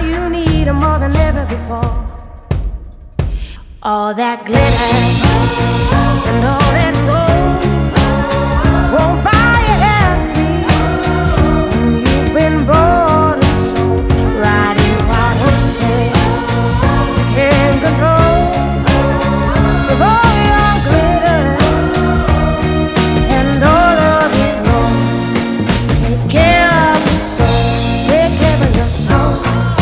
you need them more than ever before. All that glitter and all that gold won't buy you happy when you've been bought and sold. Riding what he says you can't control. With all your glitter and all of your gold, take care of your soul, take care of your soul.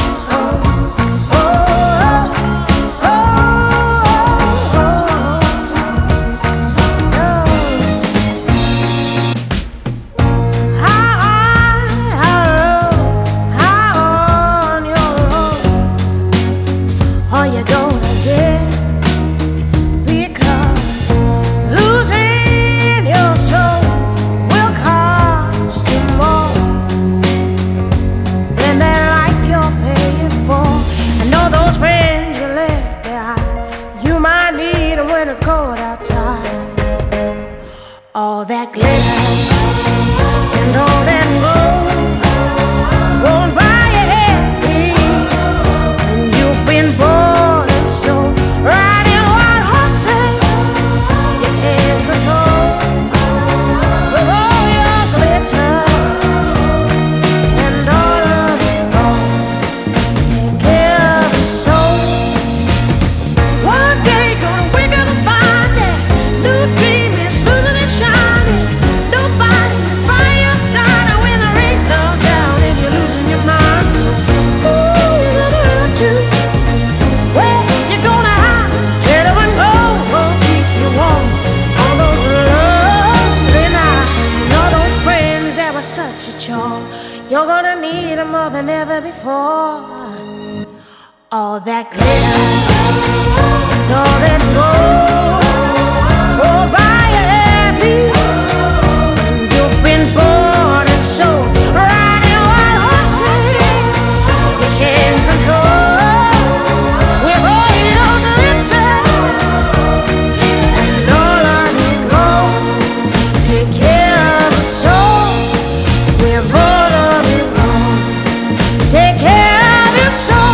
When it's cold outside, all that glitter and all that gold won't buy you happy when you've been bought and sold. Riding white horses you can't control. With all your glitter and all of your gold, take care of your soul. One day gonna wake up and find that new dream is losing its shining. Nobody's by your side when the rain comes down and you're losing your mind. So who is gonna hurt you? Where you gonna hide? Let them go, won't keep you warm on those lovely nights. And all those friends that were such a chore, you're gonna need them more than ever before. All that glitter and all that gold won't buy you happy when you've been bought and sold. Riding wild horses you can't control. With all your glitter and all of your gold, take care of your soul. With all of your gold, take care of your soul.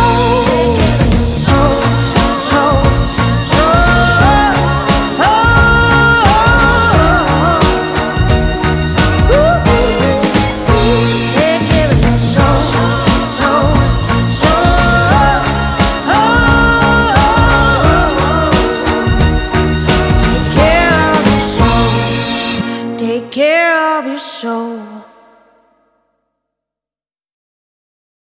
Take care of your soul.